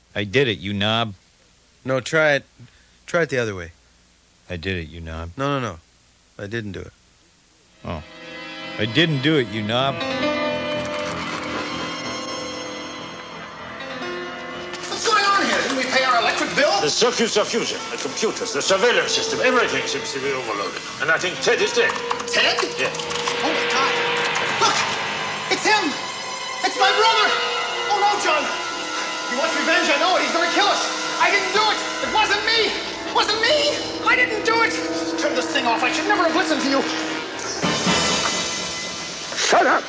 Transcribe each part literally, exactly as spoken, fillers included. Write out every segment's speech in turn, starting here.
I did it, you knob. No, try it. Try it the other way. I did it, you knob. No, no, no. I didn't do it. Oh. I didn't do it, you knob. What's going on here? Didn't we pay our electric bill? The circuits of fusion, the computers, the surveillance system, everything seems to be overloaded. And I think Ted is dead. Ted? Yeah. Oh, my God. Look! It's him! It's my brother! Oh, no, John. He wants revenge, I know it. He's gonna kill us. I didn't do it. It wasn't me. It wasn't me. I didn't do it. Turn this thing off. I should never have listened to you. Shut up!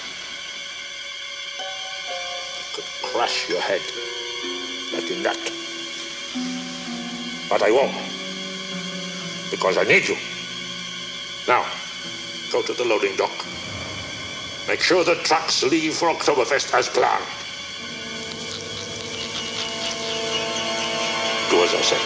Could crush your head like a nut. But I won't. Because I need you. Now, go to the loading dock. Make sure the trucks leave for Oktoberfest as planned. Do as I say.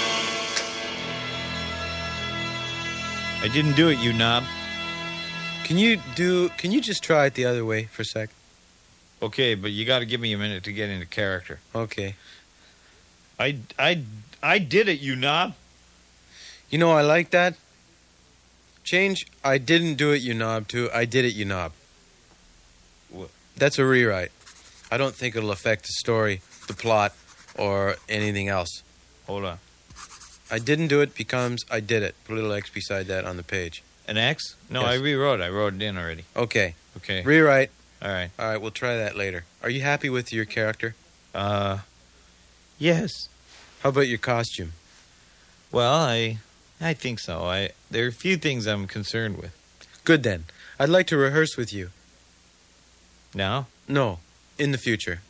I didn't do it, you knob. Can you do... Can you just try it the other way for a sec? Okay, but you got to give me a minute to get into character. Okay. I, I, I did it, you knob. You know, I like that. Change I didn't do it, you knob, to I did it, you knob. What? That's a rewrite. I don't think it'll affect the story, the plot, or anything else. Hold on. I didn't do it becomes I did it. Put a little X beside that on the page. An X? No, Yes. I rewrote it. I wrote it in already. Okay. Okay. Rewrite. All right. All right, we'll try that later. Are you happy with your character? Uh, yes. How about your costume? Well, I, I think so. I there are a few things I'm concerned with. Good then. I'd like to rehearse with you. Now? No, in the future.